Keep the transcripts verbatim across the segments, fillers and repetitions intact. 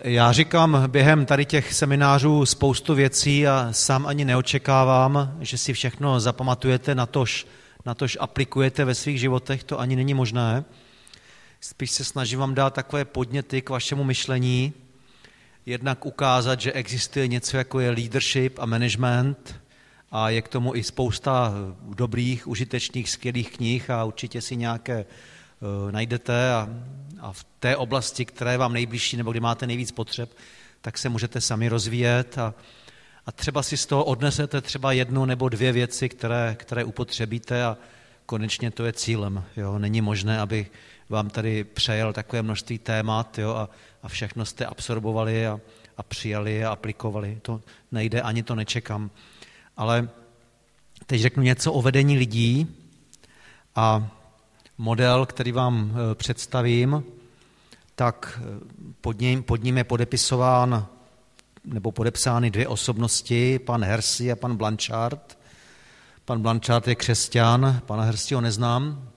Já říkám během tady těch seminářů spoustu věcí a sám ani neočekávám, že si všechno zapamatujete, natož, natož aplikujete ve svých životech, to ani není možné. Spíš se snažím vám dát takové podněty k vašemu myšlení, jednak ukázat, že existuje něco jako je leadership a management a je k tomu i spousta dobrých, užitečných, skvělých knih a určitě si nějaké uh, najdete a, a v té oblasti, které je vám nejbližší nebo kde máte nejvíc potřeb, tak se můžete sami rozvíjet a, a třeba si z toho odnesete třeba jednu nebo dvě věci, které, které upotřebíte a konečně to je cílem. Jo? Není možné, aby vám tady přejel takové množství témat, jo? A, a všechno jste absorbovali a, a přijali a aplikovali. To nejde, ani to nečekám. Ale teď řeknu něco o vedení lidí a model, který vám představím, tak pod ním, pod ním je podepisován nebo podepsány dvě osobnosti, pan Hersey a pan Blanchard. Pan Blanchard je křesťan, pana Herseyho neznám.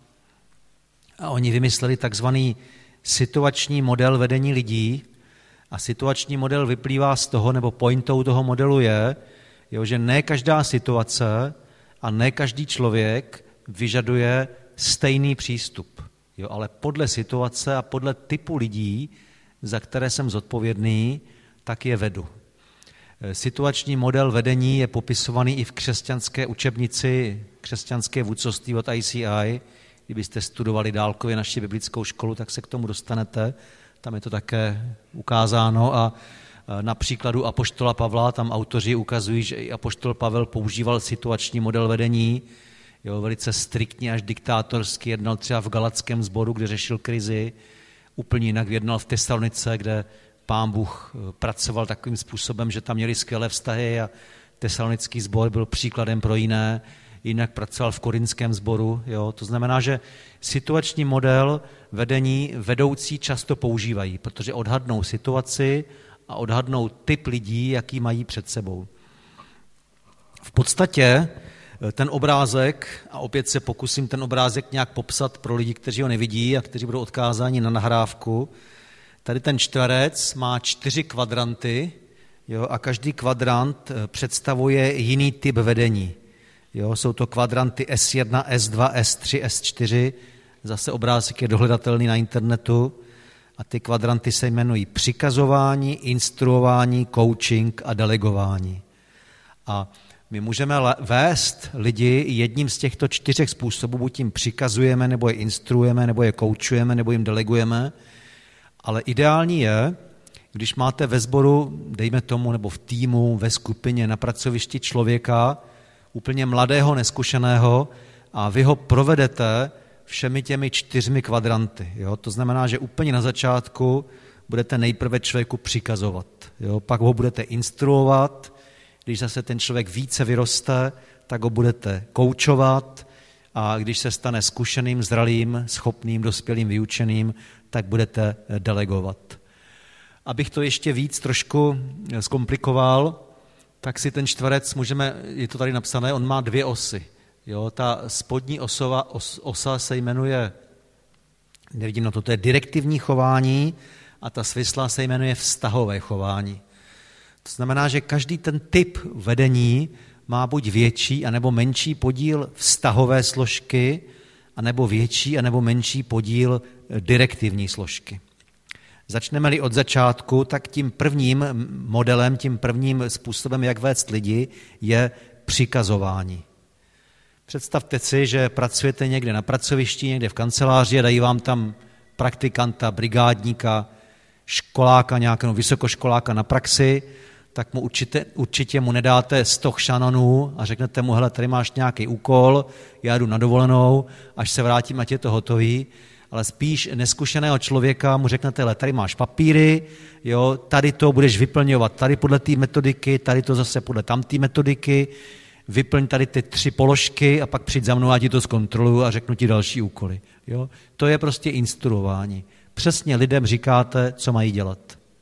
A oni vymysleli takzvaný situační model vedení lidí a situační model vyplývá z toho, nebo pointou toho modelu je, jo, že ne každá situace a ne každý člověk vyžaduje stejný přístup, jo, ale podle situace a podle typu lidí, za které jsem zodpovědný, tak je vedu. Situační model vedení je popisovaný i v křesťanské učebnici Křesťanské vůdcovství od I C I. Kdybyste studovali dálkově naši biblickou školu, tak se k tomu dostanete. Tam je to také ukázáno a na příkladu apoštola Pavla tam autoři ukazují, že i apoštol Pavel používal situační model vedení, jo, velice striktně až diktátorsky jednal třeba v Galackém sboru, kde řešil krizi, úplně jinak jednal v Tesalonice, kde Pán Bůh pracoval takovým způsobem, že tam měli skvělé vztahy a tesalonický sbor byl příkladem pro jiné, jinak pracoval v korinském sboru. Jo. To znamená, že situační model vedení vedoucí často používají, protože odhadnou situaci a odhadnou typ lidí, jaký mají před sebou. V podstatě ten obrázek, a opět se pokusím ten obrázek nějak popsat pro lidi, kteří ho nevidí a kteří budou odkázáni na nahrávku. Tady ten čtverec má čtyři kvadranty, jo, a každý kvadrant představuje jiný typ vedení. Jo, jsou to kvadranty S jedna, S dva, S tři, S čtyři, zase obrázek je dohledatelný na internetu a ty kvadranty se jmenují přikazování, instruování, coaching a delegování. A my můžeme vést lidi jedním z těchto čtyřech způsobů, buď jim přikazujeme, nebo je instruujeme, nebo je coachujeme, nebo jim delegujeme, ale ideální je, když máte ve sboru, dejme tomu, nebo v týmu, ve skupině, na pracovišti člověka, úplně mladého, neskušeného a vy ho provedete všemi těmi čtyřmi kvadranty. Jo? To znamená, že úplně na začátku budete nejprve člověku přikazovat, jo? Pak ho budete instruovat, když zase ten člověk více vyroste, tak ho budete koučovat a když se stane zkušeným, zralým, schopným, dospělým, vyučeným, tak budete delegovat. Abych to ještě víc trošku zkomplikoval, tak si ten čtverec můžeme, je to tady napsané, on má dvě osy. Jo, ta spodní osova, os, osa se jmenuje, nevidím na to, to je direktivní chování a ta svislá se jmenuje vztahové chování. To znamená, že každý ten typ vedení má buď větší anebo menší podíl vztahové složky, anebo větší anebo menší podíl direktivní složky. Začneme-li od začátku, tak tím prvním modelem, tím prvním způsobem, jak vést lidi, je přikazování. Představte si, že pracujete někde na pracovišti, někde v kanceláři a dají vám tam praktikanta, brigádníka, školáka, nějakého vysokoškoláka na praxi, tak mu určitě, určitě mu nedáte sto šanonů a řeknete mu, hele, tady máš nějaký úkol, já jdu na dovolenou, až se vrátím, ať je to hotový, ale spíš neskušeného člověka mu řeknete, hele, tady máš papíry, jo, tady to budeš vyplňovat tady podle té metodiky, tady to zase podle tamté metodiky, vyplň tady ty tři položky a pak přijď za mnou a ti to zkontroluju a řeknu ti další úkoly. Jo. To je prostě instruování. Přesně lidem říkáte, co mají dělat.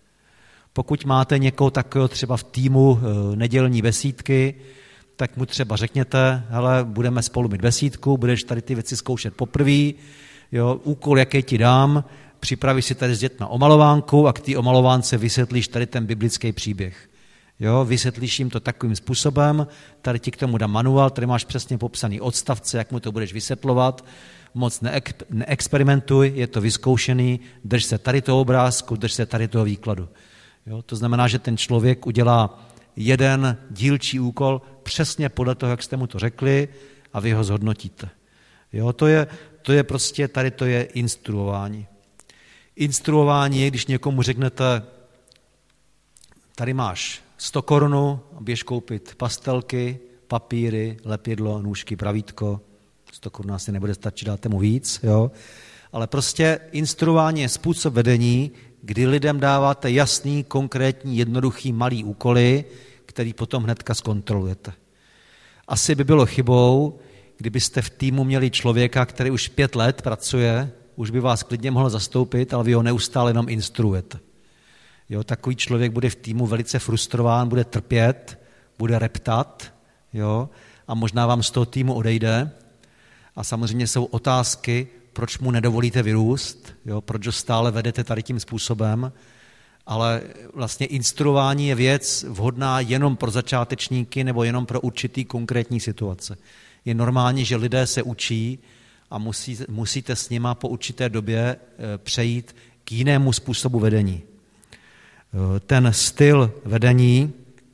Pokud máte někoho takového třeba v týmu nedělní besídky, tak mu třeba řekněte, hele, budeme spolu mít besídku, budeš tady ty věci zkoušet poprvé, jo, úkol, jaký ti dám, připravíš si tady s dětma omalovánku a k té omalovánce vysvětlíš tady ten biblický příběh. Jo, vysvětlíš jim to takovým způsobem, tady ti k tomu dám manuál, tady máš přesně popsaný odstavce, jak mu to budeš vysvětlovat, moc neek- neexperimentuj, je to vyzkoušený, drž se tady toho obrázku, drž se tady toho výkladu. Jo, to znamená, že ten člověk udělá jeden dílčí úkol přesně podle toho, jak jste mu to řekli a vy ho zhodnotíte. Jo, to je, to je prostě, tady to je instruování. Instruování je, když někomu řeknete, tady máš sto korun, běž koupit pastelky, papíry, lepidlo, nůžky, pravítko, sto korun asi nebude stačit, dáte mu víc, jo. Ale prostě instruování je způsob vedení, kdy lidem dáváte jasný, konkrétní, jednoduchý, malý úkoly, který potom hnedka zkontrolujete. Asi by bylo chybou, kdybyste v týmu měli člověka, který už pět let pracuje, už by vás klidně mohl zastoupit, ale vy ho neustále jenom instruujete. Jo, takový člověk bude v týmu velice frustrován, bude trpět, bude reptat, jo, a možná vám z toho týmu odejde. A samozřejmě jsou otázky, proč mu nedovolíte vyrůst, jo, proč ho stále vedete tady tím způsobem, ale vlastně instruování je věc vhodná jenom pro začátečníky nebo jenom pro určitý konkrétní situace. Je normální, že lidé se učí a musí, musíte s nima po určité době přejít k jinému způsobu vedení. Ten styl vedení,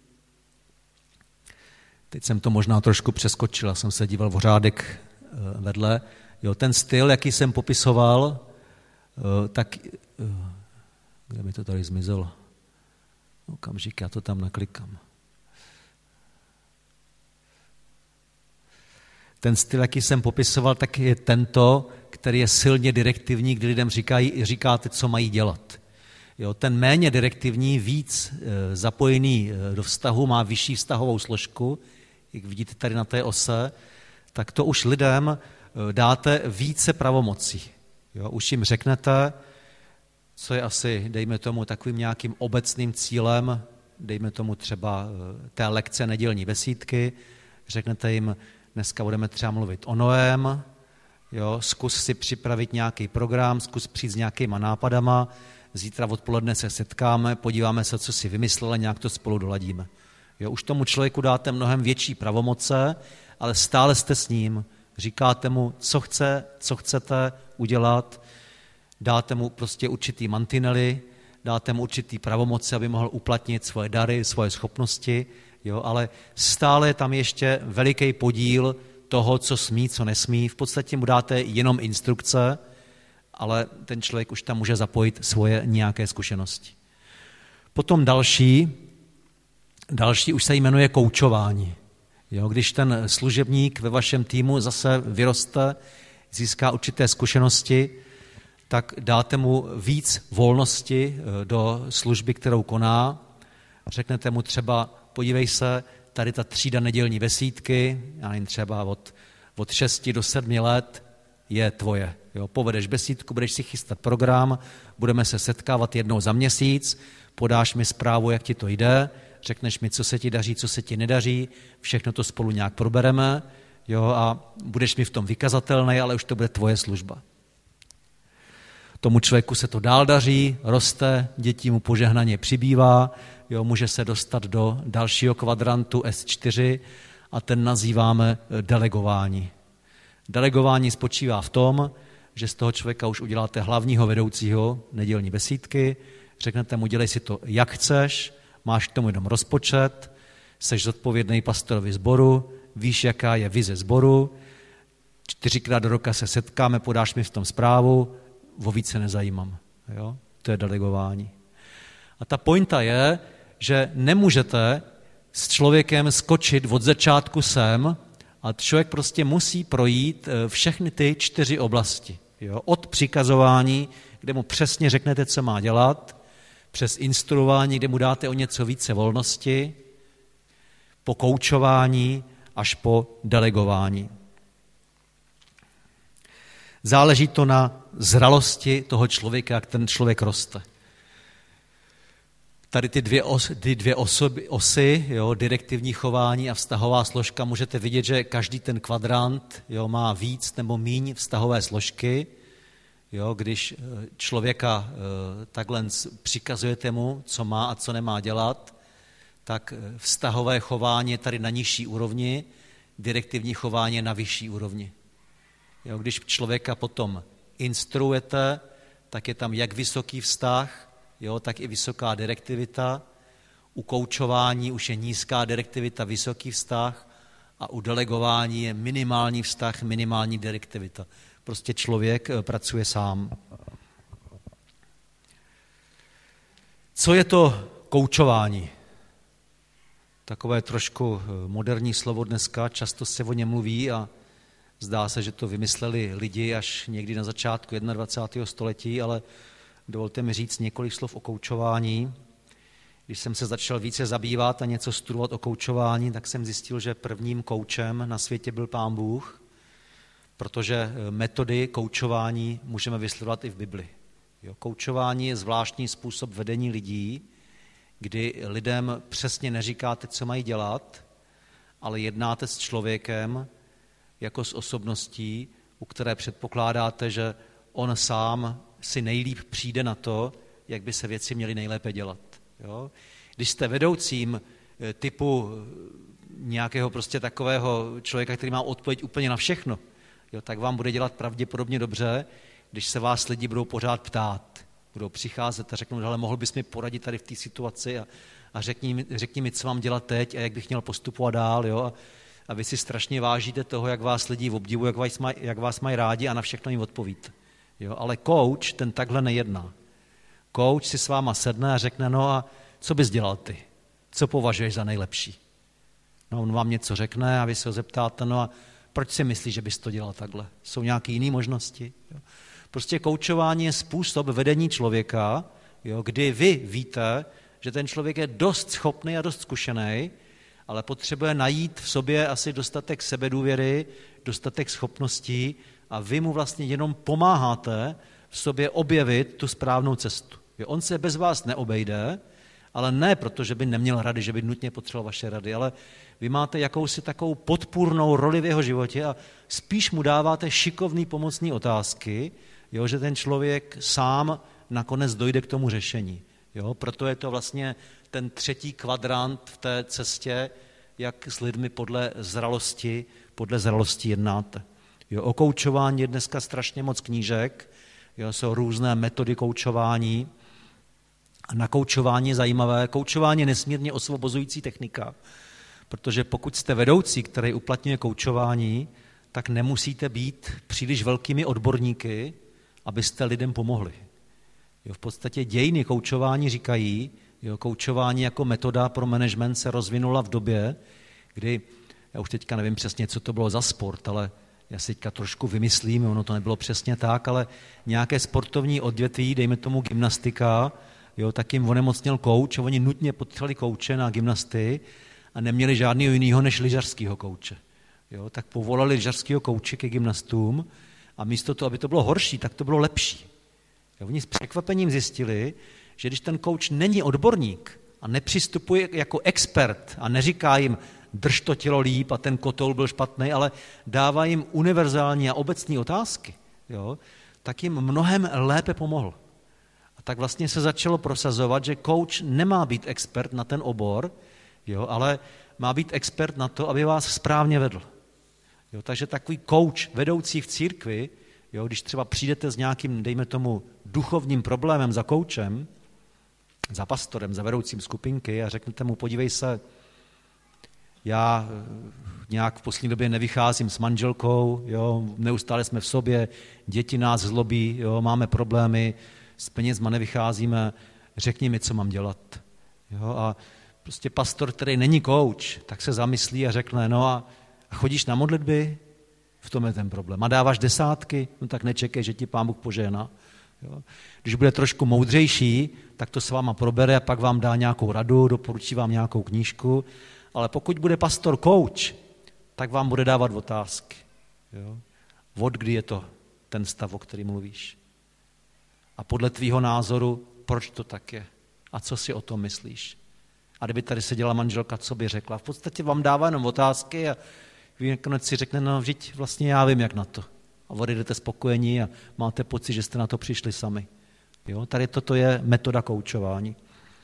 teď jsem to možná trošku přeskočil, já jsem se díval v řádek vedle, jo, ten styl, jaký jsem popisoval, tak, kde mi to tady zmizelo? Okamžik, já to tam naklikám. Ten styl, jaký jsem popisoval, tak je tento, který je silně direktivní, kdy lidem říkají, říkáte, co mají dělat. Jo, ten méně direktivní, víc e, zapojený do vztahu, má vyšší vztahovou složku, jak vidíte tady na té ose, tak to už lidem e, dáte více pravomocí. Jo, už jim řeknete, co je asi, dejme tomu, takovým nějakým obecným cílem, dejme tomu třeba e, té lekce nedělní besídky, řeknete jim, dneska budeme třeba mluvit o Noém, jo, zkus si připravit nějaký program, zkus přijít s nějakýma nápadama, zítra odpoledne se setkáme, podíváme se, co si vymyslel a nějak to spolu doladíme. Jo, už tomu člověku dáte mnohem větší pravomoce, ale stále jste s ním, říkáte mu, co chce, co chcete udělat, dáte mu prostě určitý mantinely, dáte mu určitý pravomoci, aby mohl uplatnit svoje dary, svoje schopnosti, jo, ale stále je tam ještě veliký podíl toho, co smí, co nesmí. V podstatě mu dáte jenom instrukce, ale ten člověk už tam může zapojit svoje nějaké zkušenosti. Potom další, další už se jmenuje koučování. Jo, když ten služebník ve vašem týmu zase vyroste, získá určité zkušenosti, tak dáte mu víc volnosti do služby, kterou koná. Řeknete mu třeba, podívej se, tady ta třída nedělní besídky, já nevím, třeba od, od šesti do sedmi let je tvoje. Jo, povedeš besídku, budeš si chystat program, budeme se setkávat jednou za měsíc, podáš mi zprávu, jak ti to jde, řekneš mi, co se ti daří, co se ti nedaří, všechno to spolu nějak probereme, jo, a budeš mi v tom vykazatelný, ale už to bude tvoje služba. Tomu člověku se to dál daří, roste, dětí mu požehnaně přibývá, jo, může se dostat do dalšího kvadrantu S čtyři a ten nazýváme delegování. Delegování spočívá v tom, že z toho člověka už uděláte hlavního vedoucího nedělní besídky, řeknete mu, dělej si to, jak chceš, máš k tomu jenom rozpočet, seš zodpovědný pastorovi sboru, víš, jaká je vize sboru, čtyřikrát do roka se setkáme, podáš mi v tom zprávu, o více nezajímám. Jo? To je delegování. A ta pointa je, že nemůžete s člověkem skočit od začátku sem, a člověk prostě musí projít všechny ty čtyři oblasti. Jo? Od přikazování, kde mu přesně řeknete, co má dělat, přes instruování, kde mu dáte o něco více volnosti, po koučování až po delegování. Záleží to na zralosti toho člověka, jak ten člověk roste. Tady ty dvě, os, ty dvě osoby, osy, jo, direktivní chování a vztahová složka, můžete vidět, že každý ten kvadrant, jo, má víc nebo míň vztahové složky. Jo, když člověka takhle přikazujete mu, co má a co nemá dělat, tak vztahové chování je tady na nižší úrovni, direktivní chování je na vyšší úrovni. Jo, když člověka potom instruujete, tak je tam jak vysoký vztah, jo, tak i vysoká direktivita. U koučování už je nízká direktivita, vysoký vztah a u delegování je minimální vztah, minimální direktivita. Prostě člověk pracuje sám. Co je to koučování? Takové trošku moderní slovo dneska, často se o něm mluví a zdá se, že to vymysleli lidi až někdy na začátku dvacátého prvního století, ale dovolte mi říct několik slov o koučování. Když jsem se začal více zabývat a něco studovat o koučování, tak jsem zjistil, že prvním koučem na světě byl Pán Bůh, protože metody koučování můžeme vysledovat i v Bibli. Jo, koučování je zvláštní způsob vedení lidí, kdy lidem přesně neříkáte, co mají dělat, ale jednáte s člověkem jako s osobností, u které předpokládáte, že on sám si nejlíp přijde na to, jak by se věci měly nejlépe dělat. Jo? Když jste vedoucím typu nějakého prostě takového člověka, který má odpověď úplně na všechno, jo, tak vám bude dělat pravděpodobně dobře, když se vás lidi budou pořád ptát. Budou přicházet a řeknou, ale mohl bys mi poradit tady v té situaci a, a řekni, mi, řekni mi, co mám dělat teď a jak bych měl postupovat dál. Jo? A, a vy si strašně vážíte toho, jak vás lidi obdivují, jak vás, maj, jak vás mají rádi a na všechno jim odpovíte. Jo? Ale coach ten takhle nejedná. Coach si s váma sedne a řekne, no a co bys dělal ty? Co považuješ za nejlepší? No, on vám něco řekne a vy se ho zeptáte, no a proč si myslíš, že bys to dělal takhle? Jsou nějaké jiné možnosti? Jo? Prostě koučování je způsob vedení člověka, jo, kdy vy víte, že ten člověk je dost schopný a dost zkušený, ale potřebuje najít v sobě asi dostatek sebedůvěry, dostatek schopností a vy mu vlastně jenom pomáháte v sobě objevit tu správnou cestu. Jo, on se bez vás neobejde, ale ne proto, že by neměl rady, že by nutně potřeboval vaše rady, ale vy máte jakousi takovou podpůrnou roli v jeho životě a spíš mu dáváte šikovný pomocný otázky, jo, že ten člověk sám nakonec dojde k tomu řešení. Jo, proto je to vlastně ten třetí kvadrant v té cestě, jak s lidmi podle zralosti, podle zralosti jednáte. Jo, o koučování je dneska strašně moc knížek, jo, jsou různé metody koučování. A na koučování je zajímavé. Koučování je nesmírně osvobozující technika, protože pokud jste vedoucí, který uplatňuje koučování, tak nemusíte být příliš velkými odborníky, abyste lidem pomohli. Jo, v podstatě dějiny koučování říkají, jo, koučování jako metoda pro management se rozvinula v době, kdy, já už teďka nevím přesně, co to bylo za sport, ale já si teďka trošku vymyslím, ono to nebylo přesně tak, ale nějaké sportovní odvětví, dejme tomu gymnastika, jo, tak jim onemocněl kouč a oni nutně potřebovali kouče na gymnasty a neměli žádného jiného než lyžařského kouče. Jo, tak povolali lyžařského kouče ke gymnastům a místo toho, aby to bylo horší, tak to bylo lepší. Jo, oni s překvapením zjistili, že když ten kouč není odborník a nepřistupuje jako expert a neříká jim, drž to tělo líp a ten kotoul byl špatný, ale dává jim univerzální a obecní otázky, jo, tak jim mnohem lépe pomohl. A tak vlastně se začalo prosazovat, že kouč nemá být expert na ten obor, jo, ale má být expert na to, aby vás správně vedl. Jo, takže takový kouč vedoucí v církvi, jo, když třeba přijdete s nějakým, dejme tomu, duchovním problémem za koučem, za pastorem, za vedoucím skupinky a řeknete mu, podívej se, já nějak v poslední době nevycházím s manželkou, jo, neustále jsme v sobě, děti nás zlobí, jo, máme problémy, s penězma nevycházíme, řekni mi, co mám dělat. Jo, a prostě pastor, který není kouč, tak se zamyslí a řekne, no a chodíš na modlitby? V tom je ten problém. A dáváš desátky? No tak nečekej, že ti Pán Bůh požehná. Jo. Když bude trošku moudřejší, tak to s váma probere a pak vám dá nějakou radu, doporučí vám nějakou knížku, ale pokud bude pastor kouč, tak vám bude dávat otázky. Jo. Od kdy je to ten stav, o který mluvíš? A podle tvýho názoru, proč to tak je? A co si o tom myslíš? A kdyby tady seděla manželka, co by řekla? V podstatě vám dává jenom otázky a vy nakonec si řekne, no vždyť vlastně já vím, jak na to. A odejdete spokojení a máte pocit, že jste na to přišli sami. Jo? Tady toto je metoda koučování.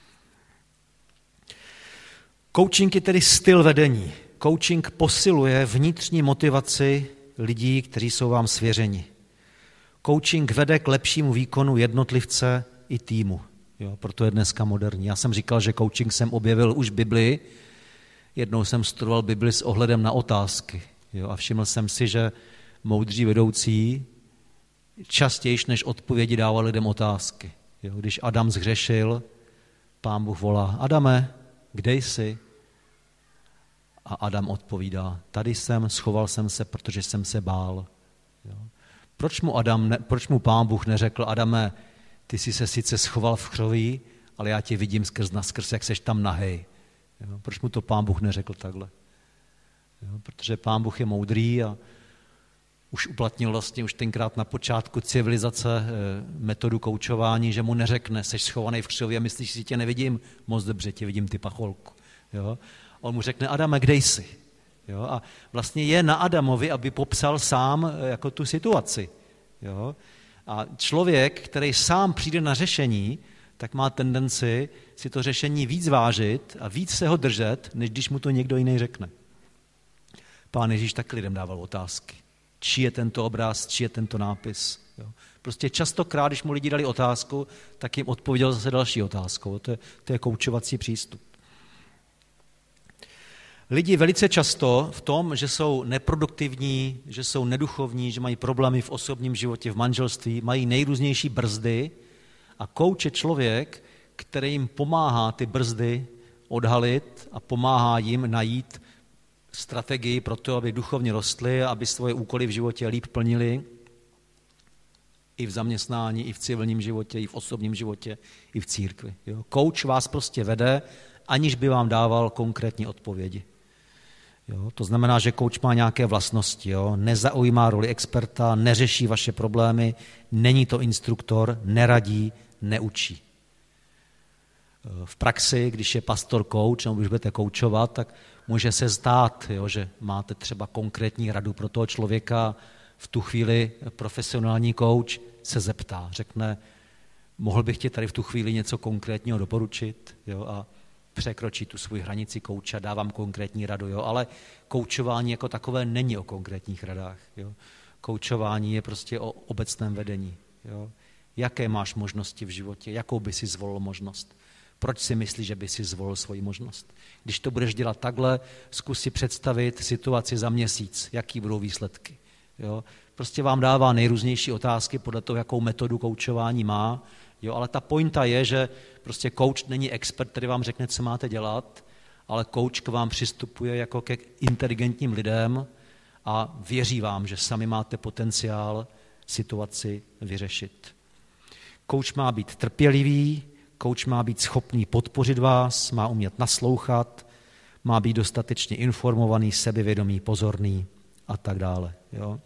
Coaching je tedy styl vedení. Coaching posiluje vnitřní motivaci lidí, kteří jsou vám svěřeni. Coaching vede k lepšímu výkonu jednotlivce i týmu. Jo, proto je dneska moderní. Já jsem říkal, že coaching jsem objevil už v Biblii. Jednou jsem studoval Bibli s ohledem na otázky. Jo, a všiml jsem si, že moudří vedoucí častěji než odpovědi dávali lidem otázky. Jo, když Adam zhřešil, Pán Bůh volá: Adame, kde jsi? A Adam odpovídá: tady jsem, schoval jsem se, protože jsem se bál. Jo. Proč mu, Adam ne, proč mu Pán Bůh neřekl: Adame, ty jsi se sice schoval v chroví, ale já tě vidím skrz na skrz, jak seš tam nahej. Jo. Proč mu to Pán Bůh neřekl takhle? Jo. Protože Pán Bůh je moudrý a už uplatnil vlastně už tenkrát na počátku civilizace metodu koučování, že mu neřekne: seš schovaný v křově a myslíš, že tě nevidím? Moc dobře, tě vidím, ty pacholku. Jo. On mu řekne: Adame, kde jsi? Jo. A vlastně je na Adamovi, aby popsal sám jako tu situaci. Jo. A člověk, který sám přijde na řešení, tak má tendenci si to řešení víc vážit a víc se ho držet, než když mu to někdo jiný řekne. Pán Ježíš taky lidem dával otázky. Čí je tento obraz, čí je tento nápis. Jo. Prostě častokrát, když mu lidi dali otázku, tak jim odpověděl zase další otázkou. To je, to je koučovací přístup. Lidi velice často v tom, že jsou neproduktivní, že jsou neduchovní, že mají problémy v osobním životě, v manželství, mají nejrůznější brzdy a kouč je člověk, který jim pomáhá ty brzdy odhalit a pomáhá jim najít strategii pro to, aby duchovně rostli, aby svoje úkoly v životě líp plnili, i v zaměstnání, i v civilním životě, i v osobním životě, i v církvi. Jo? Kouč vás prostě vede, aniž by vám dával konkrétní odpovědi. Jo? To znamená, že kouč má nějaké vlastnosti. Jo? Nezaujímá roli experta, neřeší vaše problémy, není to instruktor, neradí, neučí. V praxi, když je pastor kouč, nebo když budete koučovat, tak může se zdát, jo, že máte třeba konkrétní radu pro toho člověka. V tu chvíli profesionální kouč se zeptá, řekne: mohl bych ti tady v tu chvíli něco konkrétního doporučit? Jo, a překročí tu svou hranici kouča, dávám konkrétní radu. Jo, ale koučování jako takové není o konkrétních radách. Jo. Koučování je prostě o obecném vedení. Jo. Jaké máš možnosti v životě? Jakou by si zvolil možnost? Proč si myslíš, že by si zvolil svoji možnost? Když to budeš dělat takhle, zkus si představit situaci za měsíc, jaký budou výsledky. Jo? Prostě vám dává nejrůznější otázky podle toho, jakou metodu koučování má, jo? Ale ta pointa je, že prostě kouč není expert, který vám řekne, co máte dělat, ale kouč k vám přistupuje jako ke inteligentním lidem a věří vám, že sami máte potenciál situaci vyřešit. Kouč má být trpělivý, kouč má být schopný podpořit vás, má umět naslouchat, má být dostatečně informovaný, sebevědomý, pozorný a tak dále. Jo?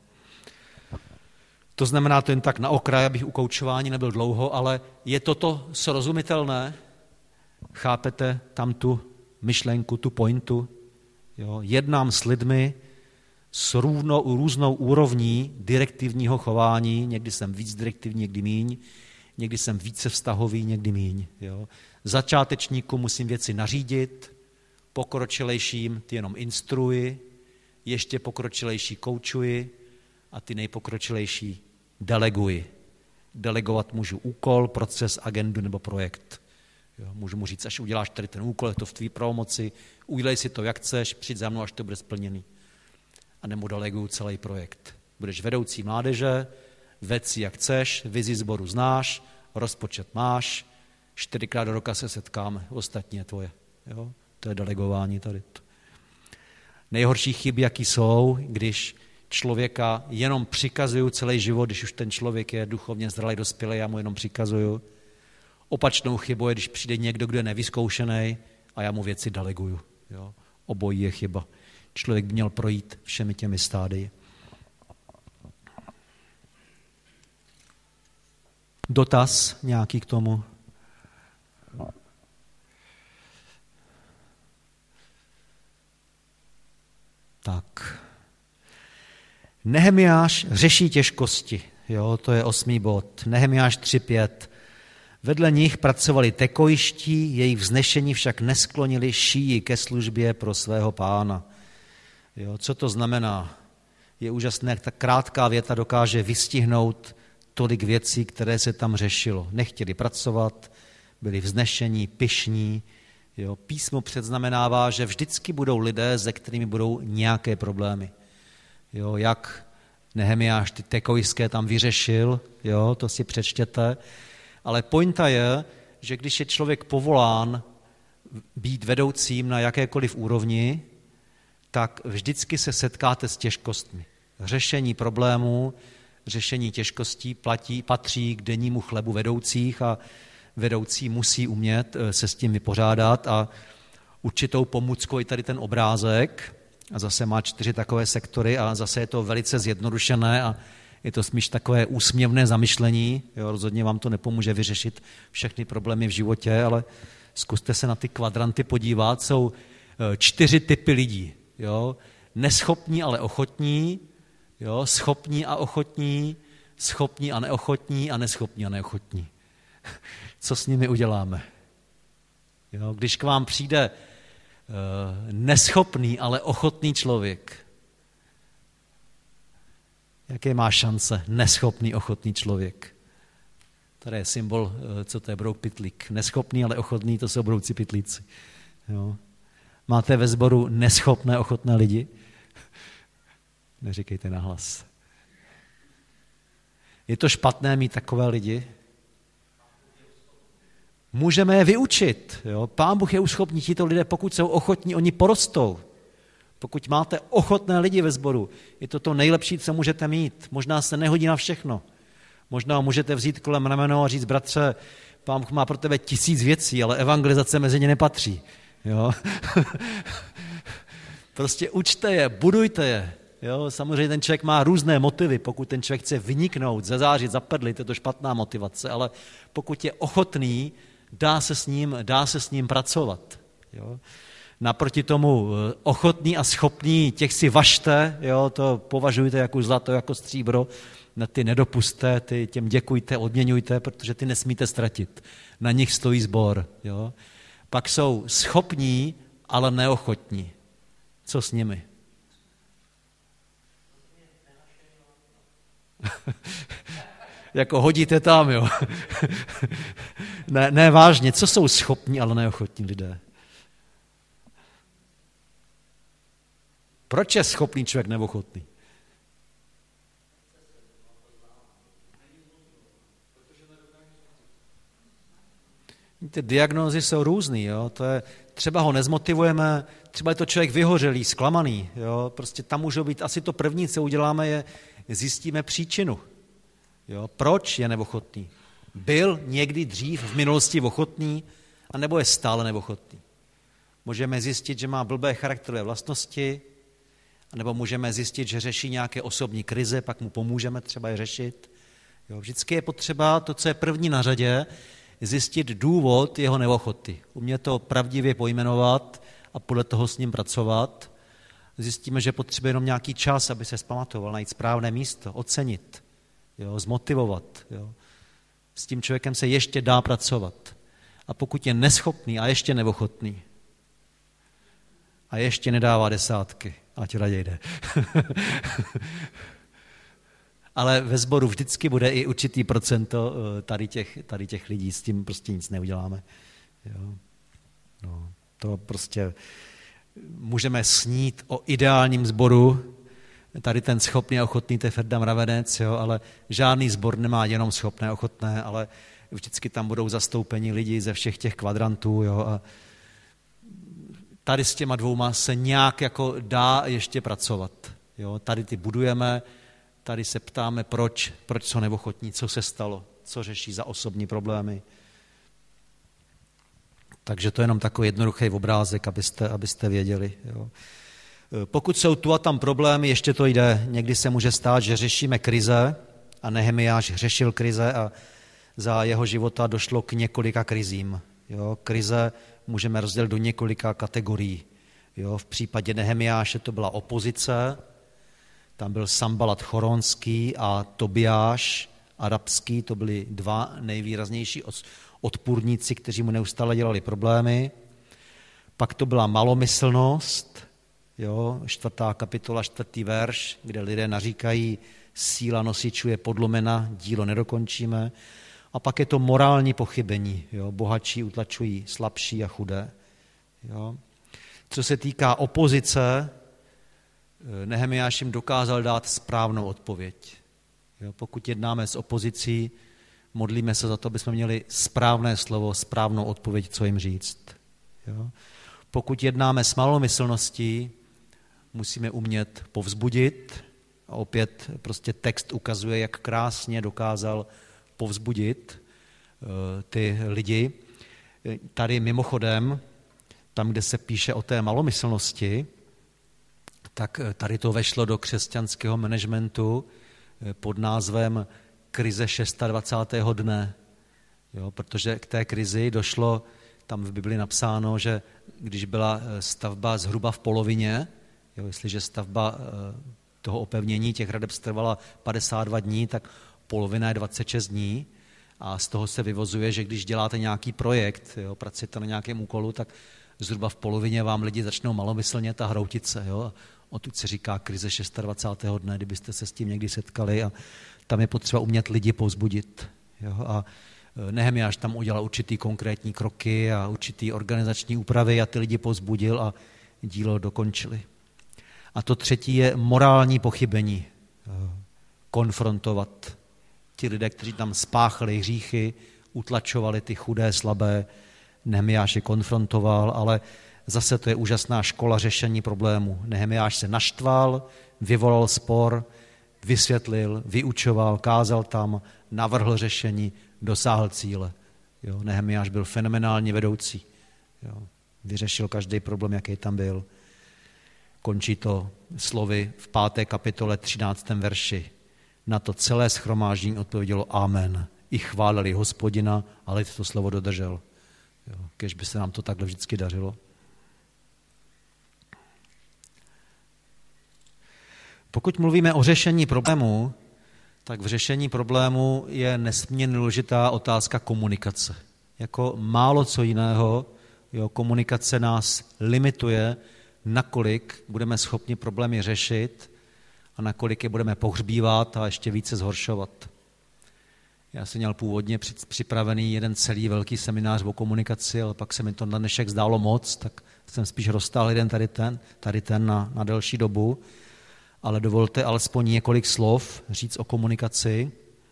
To znamená, to jen tak na okraj, abych u koučování nebyl dlouho, ale je toto srozumitelné? Chápete tam tu myšlenku, tu pointu? Jo? Jednám s lidmi s různou, různou úrovní direktivního chování, někdy jsem víc direktivní, někdy míň, někdy jsem více vztahový, někdy míň. Jo. Začátečníku musím věci nařídit, pokročilejším ty jenom instruji, ještě pokročilejší koučuji a ty nejpokročilejší deleguji. Delegovat můžu úkol, proces, agendu nebo projekt. Jo. Můžu mu říct, až uděláš tady ten úkol, je to v tvý pravomoci, udělej si to, jak chceš, přijď za mnou, až to bude splněný. A nebo deleguju celý projekt. Budeš vedoucí mládeže, ved si, jak chceš, vizi sboru znáš, rozpočet máš, čtyřikrát do roka se setkáme, ostatní je tvoje. Jo? To je delegování tady. Nejhorší chyby, jaký jsou, když člověka jenom přikazuju celý život, když už ten člověk je duchovně zralý, dospělý, já mu jenom přikazuju. Opačnou chybou je, když přijde někdo, kdo je nevyzkoušený a já mu věci deleguju. Jo? Obojí je chyba. Člověk by měl projít všemi těmi stádii. Dotaz nějaký k tomu? Tak. Nehemiáš řeší těžkosti, jo, to je osmý bod. Nehemiáš tři pět. Vedle nich pracovali tekojští, jejich vznešení však nesklonili šíji ke službě pro svého pána. Jo, co to znamená? Je úžasné, jak ta krátká věta dokáže vystihnout tolik věcí, které se tam řešilo. Nechtěli pracovat, byli vznešení, pyšní. Jo, písmo předznamenává, že vždycky budou lidé, se kterými budou nějaké problémy. Jo, jak Nehemiáš ty tekojské tam vyřešil, jo, to si přečtěte. Ale pointa je, že když je člověk povolán být vedoucím na jakékoliv úrovni, tak vždycky se setkáte s těžkostmi. Řešení problémů, řešení těžkostí platí, patří k dennímu chlebu vedoucích a vedoucí musí umět se s tím vypořádat a určitou pomůckou je tady ten obrázek a zase má čtyři takové sektory a zase je to velice zjednodušené a je to spíš takové úsměvné zamyšlení. Jo, rozhodně vám to nepomůže vyřešit všechny problémy v životě, ale zkuste se na ty kvadranty podívat. Jsou čtyři typy lidí. Jo. Neschopní, ale ochotní, jo, schopní a ochotní, schopní a neochotní a neschopní a neochotní. Co s nimi uděláme? Jo, když k vám přijde uh, neschopný, ale ochotný člověk, jaké má šance neschopný, ochotný člověk? Tady je symbol, uh, co to je brouk pytlík. Neschopný, ale ochotný, to jsou brouci pytlíci. Jo. Máte ve sboru neschopné, ochotné lidi? Neříkejte nahlas. Je to špatné mít takové lidi? Můžeme je vyučit. Jo? Pán Bůh je uschopní, tito lidé, pokud jsou ochotní, oni porostou. Pokud máte ochotné lidi ve sboru, je to to nejlepší, co můžete mít. Možná se nehodí na všechno. Možná můžete vzít kolem rameno a říct, bratře, Pán Bůh má pro tebe tisíc věcí, ale evangelizace mezi ně nepatří. Jo? Prostě učte je, budujte je. Jo? Samozřejmě ten člověk má různé motivy. Pokud ten člověk chce vyniknout, zazářit, zapadlit, je to špatná motivace, ale pokud je ochotný, dá se s ním, dá se s ním pracovat. Jo? Naproti tomu ochotný a schopný, těch si važte, jo? To považujte jako zlato, jako stříbro, na ty nedopuste, ty, těm děkujte, odměňujte, protože ty nesmíte ztratit. Na nich stojí sbor. Jo? Pak jsou schopní, ale neochotní. Co s nimi? Jako hodíte tam, jo. ne, ne, vážně, co jsou schopní, ale neochotní lidé? Proč je schopný člověk neochotný? Ty diagnózy jsou různý, jo. To je, třeba ho nezmotivujeme, třeba je to člověk vyhořelý, zklamaný, jo. Prostě tam můžou být, asi to první, co uděláme, je zjistíme příčinu. Jo. Proč je neochotný? Byl někdy dřív v minulosti ochotný, anebo je stále neochotný? Můžeme zjistit, že má blbé charakterové vlastnosti, anebo můžeme zjistit, že řeší nějaké osobní krize, pak mu pomůžeme třeba je řešit. Jo. Vždycky je potřeba to, co je první na řadě, zjistit důvod jeho neochoty. Umět to pravdivě pojmenovat a podle toho s ním pracovat. Zjistíme, že potřebuje jenom nějaký čas, aby se vzpamatoval, najít správné místo, ocenit, jo, zmotivovat. Jo. S tím člověkem se ještě dá pracovat. A pokud je neschopný a ještě neochotný a ještě nedává desátky, ať raději jde. Ale ve sboru vždycky bude i určitý procento tady těch, tady těch lidí, s tím prostě nic neuděláme. Jo. No, to prostě můžeme snít o ideálním sboru, tady ten schopný a ochotný, to je Ferda Mravenec, jo, ale žádný sbor nemá jenom schopné a ochotné, ale vždycky tam budou zastoupeni lidi ze všech těch kvadrantů. Jo, a tady s těma dvouma se nějak jako dá ještě pracovat. Jo. Tady ty budujeme, tady se ptáme, proč, proč jsou neochotní, co se stalo, co řeší za osobní problémy. Takže to je jenom takový jednoduchý obrázek, abyste, abyste věděli. Jo. Pokud jsou tu a tam problémy, ještě to jde. Někdy se může stát, že řešíme krize a Nehemiáš řešil krize a za jeho života došlo k několika krizím. Jo. Krize můžeme rozdělit do několika kategorií. Jo. V případě Nehemiáše to byla opozice, Tam byl Sambalat choronský a Tobiáš arabský, to byli dva nejvýraznější odpůrníci, kteří mu neustále dělali problémy. Pak to byla malomyslnost, jo, čtvrtá kapitola, čtvrtý verš, kde lidé naříkají, síla nosičů je podlomena, dílo nedokončíme. A pak je to morální pochybení, jo, bohatší utlačují slabší a chudé. Jo. Co se týká opozice, Nehemiáš jim dokázal dát správnou odpověď. Jo, pokud jednáme s opozicí, modlíme se za to, aby jsme měli správné slovo, správnou odpověď, co jim říct. Jo. Pokud jednáme s malomyslností, musíme umět povzbudit. A opět prostě text ukazuje, jak krásně dokázal povzbudit ty lidi. Tady mimochodem, tam, kde se píše o té malomyslnosti, tak tady to vešlo do křesťanského managementu pod názvem krize dvacátého šestého dne. Jo, protože k té krizi došlo, tam v Bibli napsáno, že když byla stavba zhruba v polovině, jo, jestliže stavba toho opevnění těch hradeb trvala padesát dva dní, tak polovina je dvacet šest dní a z toho se vyvozuje, že když děláte nějaký projekt, jo, pracujete na nějakém úkolu, tak zhruba v polovině vám lidi začnou malomyslně ta hroutit se. Jo. Odtud se říká krize dvacátého šestého dne, kdybyste se s tím někdy setkali a tam je potřeba umět lidi povzbudit. Jo. A Nehemiáš tam udělal určitý konkrétní kroky a určitý organizační úpravy a ty lidi povzbudil a dílo dokončili. A to třetí je morální pochybení. Konfrontovat ti lidé, kteří tam spáchali hříchy, utlačovali ty chudé, slabé. Nehemiáš je konfrontoval, ale zase to je úžasná škola řešení problému. Nehemiáš se naštval, vyvolal spor, vysvětlil, vyučoval, kázal tam, navrhl řešení, dosáhl cíle. Jo, Nehemiáš byl fenomenální vedoucí. Jo, vyřešil každý problém, jaký tam byl. Končí to slovy v páté kapitole třináctém verši. Na to celé shromáždění odpovědělo amen. I chválili Hospodina, ale to slovo dodržel. Jo, kež by se nám to takhle vždycky dařilo. Pokud mluvíme o řešení problému, tak v řešení problému je nesmírně důležitá otázka komunikace. Jako málo co jiného, jo, komunikace nás limituje, nakolik budeme schopni problémy řešit a nakolik je budeme pohřbívat a ještě více zhoršovat. Já jsem měl původně připravený jeden celý velký seminář o komunikaci, ale pak se mi to na dnešek zdálo moc, tak jsem spíš roztáhl jeden tady ten, tady ten na, na delší dobu. Ale dovolte alespoň několik slov říct o komunikaci.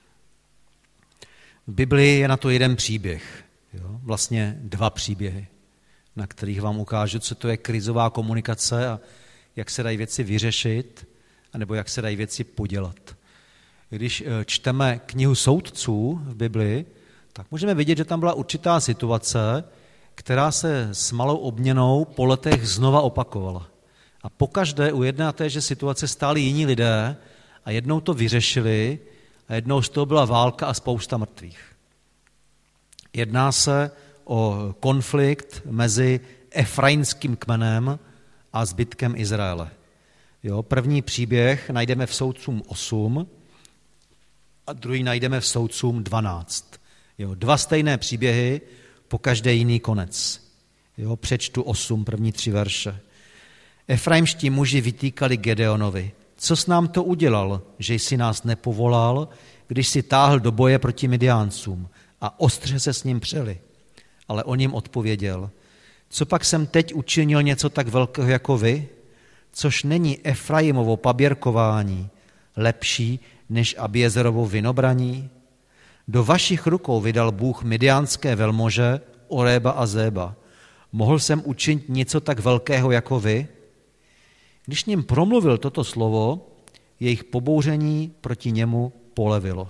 V Biblii je na to jeden příběh, jo? Vlastně dva příběhy, na kterých vám ukážu, co to je krizová komunikace a jak se dají věci vyřešit, anebo jak se dají věci podělat. Když čteme knihu Soudců v Biblii, tak můžeme vidět, že tam byla určitá situace, která se s malou obměnou po letech znova opakovala. A pokaždé u jedné a téže situace stáli jiní lidé a jednou to vyřešili a jednou z toho byla válka a spousta mrtvých. Jedná se o konflikt mezi efraimským kmenem a zbytkem Izraele. Jo, první příběh najdeme v Soudcům osm a druhý najdeme v Soudcům dvanáct. Jo, dva stejné příběhy, pokaždé jiný konec. Jo, přečtu osm, první tři verše. Efraimští muži vytýkali Gedeonovi. Co jsi nám to udělal, že jsi nás nepovolal, když si táhl do boje proti Midiáncům a ostře se s ním přeli? Ale on jim odpověděl, co pak jsem teď učinil něco tak velkého jako vy, což není Efraimovo paběrkování lepší než Abiezerovo vinobraní? Do vašich rukou vydal Bůh midiánské velmože Oréba a Zéba. Mohl jsem učinit něco tak velkého jako vy? Když ním promluvil toto slovo, jejich pobouření proti němu polevilo.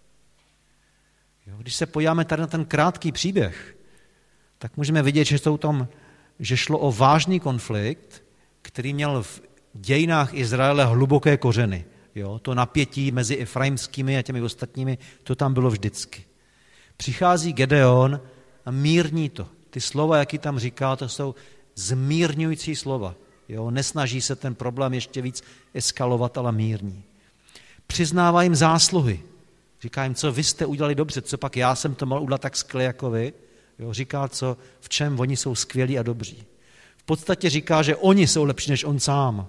Když se podíváme tady na ten krátký příběh, tak můžeme vidět, že, jsou tam, že šlo o vážný konflikt, který měl v dějinách Izraele hluboké kořeny. Jo, to napětí mezi efraimskými a těmi ostatními, to tam bylo vždycky. Přichází Gedeon a mírní to. Ty slova, jaký tam říká, to jsou zmírňující slova. Jo? Nesnaží se ten problém ještě víc eskalovat, ale mírní. Přiznává jim zásluhy. Říká jim, co vy jste udělali dobře, co pak já jsem to mohl udělat tak skvěle jako vy. Jo? Říká, co, v čem oni jsou skvělí a dobří. V podstatě říká, že oni jsou lepší než on sám.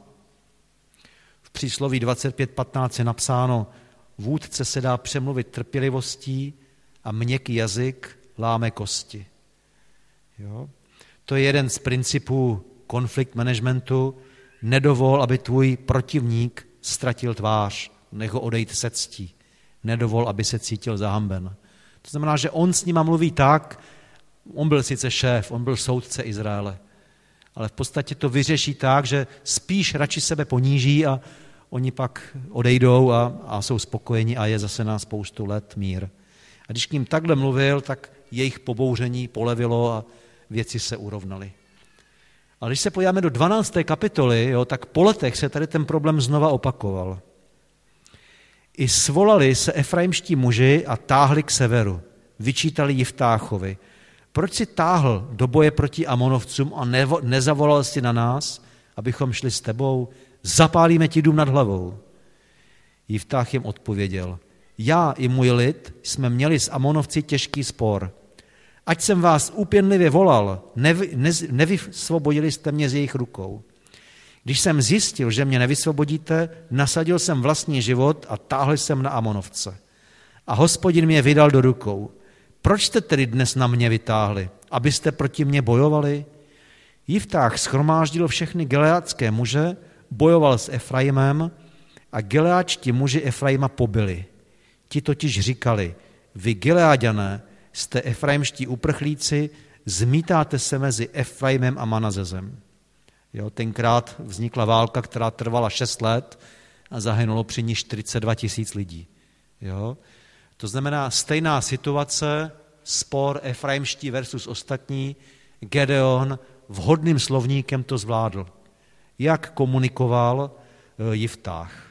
V přísloví dvacet pět patnáct je napsáno, vůdce se dá přemluvit trpělivostí a měkký jazyk láme kosti. Jo? To je jeden z principů konflikt managementu. Nedovol, aby tvůj protivník ztratil tvář, nech ho odejít se ctí. Nedovol, aby se cítil zahamben. To znamená, že on s nima mluví tak, on byl sice šéf, on byl soudce Izraele, ale v podstatě to vyřeší tak, že spíš radši sebe poníží a oni pak odejdou a, a jsou spokojeni a je zase na spoustu let mír. A když k ním takhle mluvil, tak jejich pobouření polevilo a věci se urovnaly. Ale když se podíváme do dvanácté kapitoly, jo, tak po letech se tady ten problém znova opakoval. I svolali se efraimští muži a táhli k severu. Vyčítali Jiftáchovi. Proč si táhl do boje proti Amonovcům a nevo, nezavolal si na nás, abychom šli s tebou? Zapálíme ti dům nad hlavou. Jiftách jim odpověděl. Já i můj lid jsme měli s Amonovci těžký spor. Ať jsem vás úpěnlivě volal, nevy, ne, nevysvobodili jste mě z jejich rukou. Když jsem zjistil, že mě nevysvobodíte, nasadil jsem vlastní život a táhl jsem na Amonovce. A Hospodin mě vydal do rukou. Proč jste tedy dnes na mě vytáhli? Abyste proti mně bojovali? Jiftách shromáždil všechny gileádské muže, bojoval s Efraimem a gileádští muži Efraima pobili. Ti totiž říkali, vy Gileáďané jste efraimští uprchlíci, zmítáte se mezi Efraimem a Manazezem. Jo, tenkrát vznikla válka, která trvala šest let a zahynulo při ní čtyřicet dva tisíc lidí. Jo? To znamená stejná situace, spor efraimští versus ostatní, Gedeon vhodným slovníkem to zvládl. Jak komunikoval Jiftách.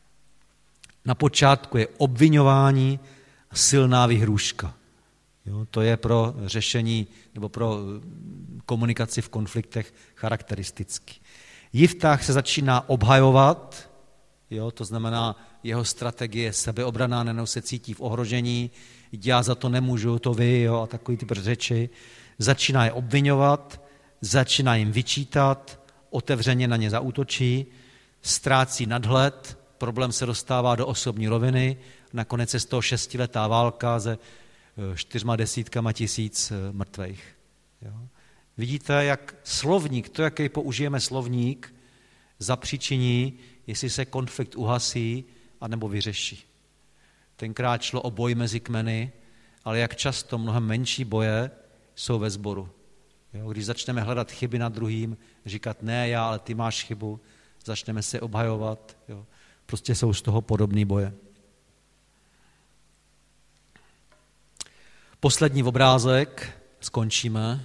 Na počátku je obviňování a silná vyhrůžka. Jo, to je pro řešení nebo pro komunikaci v konfliktech charakteristický. Jiftách se začíná obhajovat, jo, to znamená jeho strategie sebeobraná, nenou se cítí v ohrožení, já za to nemůžu, to vy, jo, a takový typ řeči. Začíná je obviňovat, začíná jim vyčítat, otevřeně na ně zaútočí, ztrácí nadhled, problém se dostává do osobní roviny, nakonec je z toho šestiletá válka se čtyřma desítkama tisíc mrtvejch. Jo. Vidíte, jak slovník, to, jaký použijeme slovník, zapříčiní, jestli se konflikt uhasí, anebo vyřeší. Tenkrát šlo o boj mezi kmeny, ale jak často mnohem menší boje jsou ve sboru. Jo, když začneme hledat chyby na druhým, říkat ne já, ale ty máš chybu, začneme se obhajovat. Jo. Prostě jsou z toho podobný boje. Poslední obrázek, skončíme.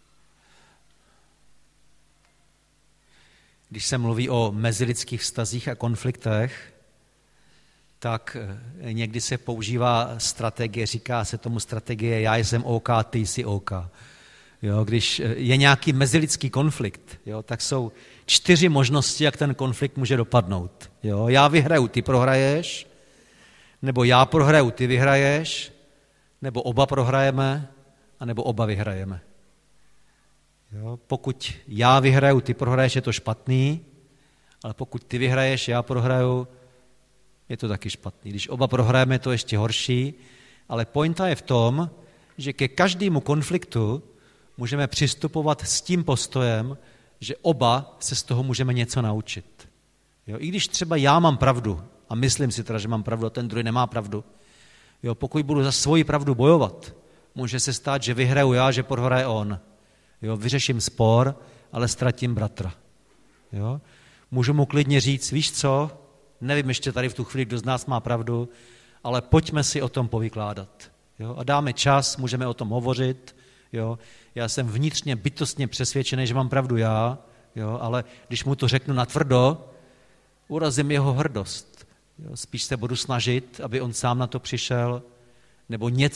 Když se mluví o mezilidských vztazích a konfliktech, tak někdy se používá strategie, říká se tomu strategie já jsem OK, ty jsi OK. Jo, když je nějaký mezilidský konflikt, jo, tak jsou čtyři možnosti, jak ten konflikt může dopadnout. Jo, já vyhraju, ty prohraješ, nebo já prohraju, ty vyhraješ, nebo oba prohrajeme, anebo oba vyhrajeme. Jo, pokud já vyhraju, ty prohraješ, je to špatný, ale pokud ty vyhraješ, já prohraju, je to taky špatný. Když oba prohrajeme, je to ještě horší, ale pointa je v tom, že ke každému konfliktu můžeme přistupovat s tím postojem, že oba se z toho můžeme něco naučit. Jo, i když třeba já mám pravdu a myslím si teda, že mám pravdu a ten druhý nemá pravdu, jo, pokud budu za svoji pravdu bojovat, může se stát, že vyhraju já, že prohraje on. Jo, vyřeším spor, ale ztratím bratra. Jo. Můžu mu klidně říct, víš co, nevím ještě tady v tu chvíli, kdo z nás má pravdu, ale pojďme si o tom povykládat. Jo. A dáme čas, můžeme o tom hovořit. Jo. Já jsem vnitřně bytostně přesvědčený, že mám pravdu já, jo, ale když mu to řeknu natvrdo, urazím jeho hrdost. Jo. Spíš se budu snažit, aby on sám na to přišel, nebo něco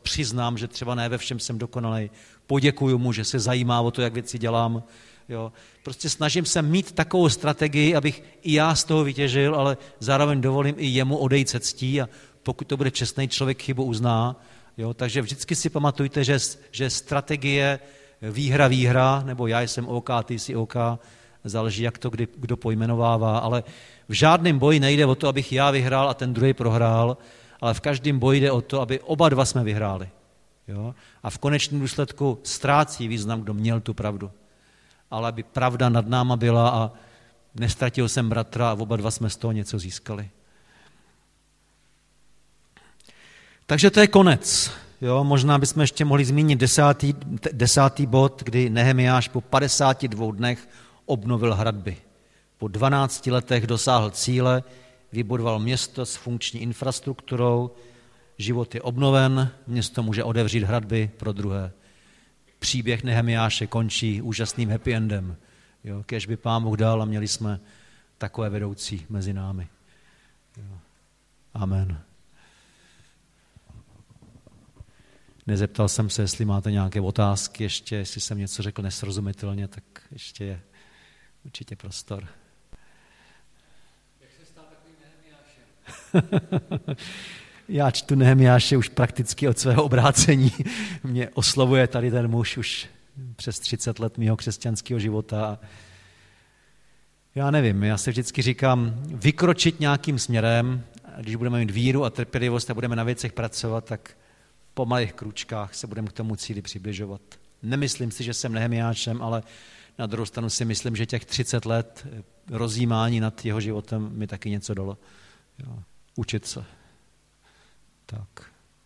přiznám, že třeba ne ve všem jsem dokonalej, poděkuju mu, že se zajímá o to, jak věci dělám. Jo. Prostě snažím se mít takovou strategii, abych i já z toho vytěžil, ale zároveň dovolím i jemu odejít se ctí a pokud to bude čestný člověk, chybu uzná. Jo. Takže vždycky si pamatujte, že, že strategie výhra, výhra, nebo já jsem OK, ty jsi OK, záleží, jak to kdy, kdo pojmenovává, ale v žádném boji nejde o to, abych já vyhrál a ten druhý prohrál, ale v každém boji jde o to, aby oba dva jsme vyhráli. Jo. A v konečném důsledku ztrácí význam, kdo měl tu pravdu. Ale aby pravda nad náma byla a nestratil jsem bratra a oba dva jsme z toho něco získali. Takže to je konec. Jo, možná bychom ještě mohli zmínit desátý, desátý bod, kdy Nehemiáš po padesáti dvou dnech obnovil hradby. Po dvanácti letech dosáhl cíle, vybudoval město s funkční infrastrukturou, život je obnoven, město může otevřít hradby pro druhé. Příběh Nehemiáše končí úžasným happy endem. Jo, kéž by Pán Bůh dal a měli jsme takové vedoucí mezi námi. Jo. Amen. Nezeptal jsem se, jestli máte nějaké otázky ještě, jestli jsem něco řekl nesrozumitelně, tak ještě je určitě prostor. Jak se stát takovým Nehemiášem? Já čtu Nehemiáše už prakticky od svého obrácení. Mě oslovuje tady ten muž už přes třicet let mého křesťanského života. Já nevím, já se vždycky říkám, vykročit nějakým směrem, když budeme mít víru a trpělivost a budeme na věcech pracovat, tak po malých kručkách se budeme k tomu cíli přibližovat. Nemyslím si, že jsem Nehemiášem, ale na druhou stranu si myslím, že těch třicet let rozjímání nad jeho životem mi taky něco dalo. Jo, učit se. Tak.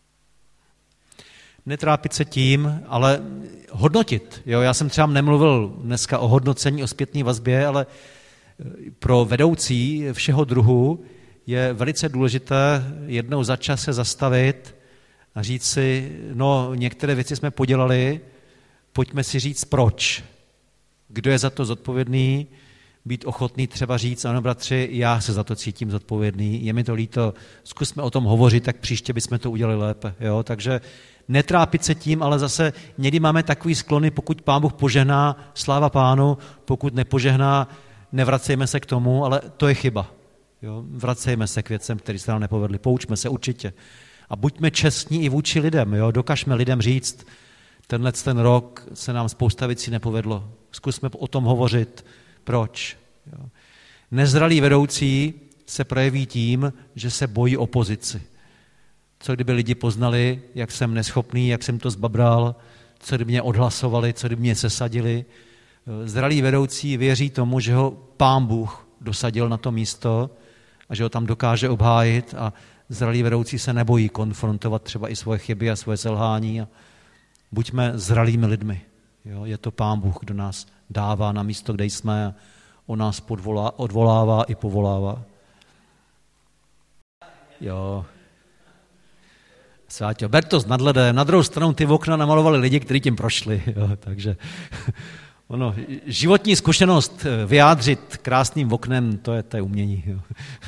Netrápit se tím, ale hodnotit. Jo, já jsem třeba nemluvil dneska o hodnocení, o zpětné vazbě, ale pro vedoucí všeho druhu je velice důležité jednou za čas se zastavit a říct si, no některé věci jsme podělali, pojďme si říct proč. Kdo je za to zodpovědný, být ochotný třeba říct, ano bratři, já se za to cítím zodpovědný, je mi to líto, zkusme o tom hovořit, tak příště bychom to udělali lépe. Jo? Takže netrápit se tím, ale zase někdy máme takový sklony, pokud Pán Bůh požehná, sláva Pánu, pokud nepožehná, nevracejme se k tomu, ale to je chyba. Jo? Vracejme se k věcem, které se nám nepovedly, poučme se určitě. A buďme čestní i vůči lidem, jo? Dokažme lidem říct, tenhle ten rok se nám spousta věcí nepovedlo, zkusme o tom hovořit. Proč? Jo. Nezralý vedoucí se projeví tím, že se bojí opozici. Co kdyby lidi poznali, jak jsem neschopný, jak jsem to zbabral, co kdyby mě odhlasovali, co kdyby mě sesadili. Zralý vedoucí věří tomu, že ho Pán Bůh dosadil na to místo a že ho tam dokáže obhájit a zralý vedoucí se nebojí konfrontovat třeba i svoje chyby a svoje selhání. A buďme zralými lidmi. Jo. Je to Pán Bůh, kdo nás dává na místo, kde jsme a on nás podvolá, odvolává i povolává. Jo. Sváťo, ber to s nadhledem. Na druhou stranu ty okna namalovali lidi, kteří tím prošli. Jo. Takže ono, životní zkušenost vyjádřit krásným oknem, to je, to je umění. Jo.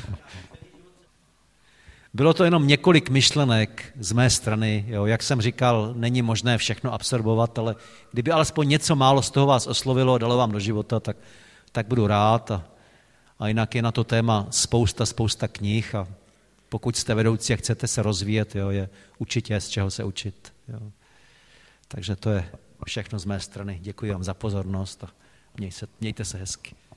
Bylo to jenom několik myšlenek z mé strany. Jo. Jak jsem říkal, není možné všechno absorbovat, ale kdyby alespoň něco málo z toho vás oslovilo a dalo vám do života, tak, tak budu rád. A, a jinak je na to téma spousta, spousta knih a pokud jste vedoucí a chcete se rozvíjet, jo, je určitě z čeho se učit. Jo. Takže to je všechno z mé strany. Děkuji vám za pozornost a měj se, mějte se hezky.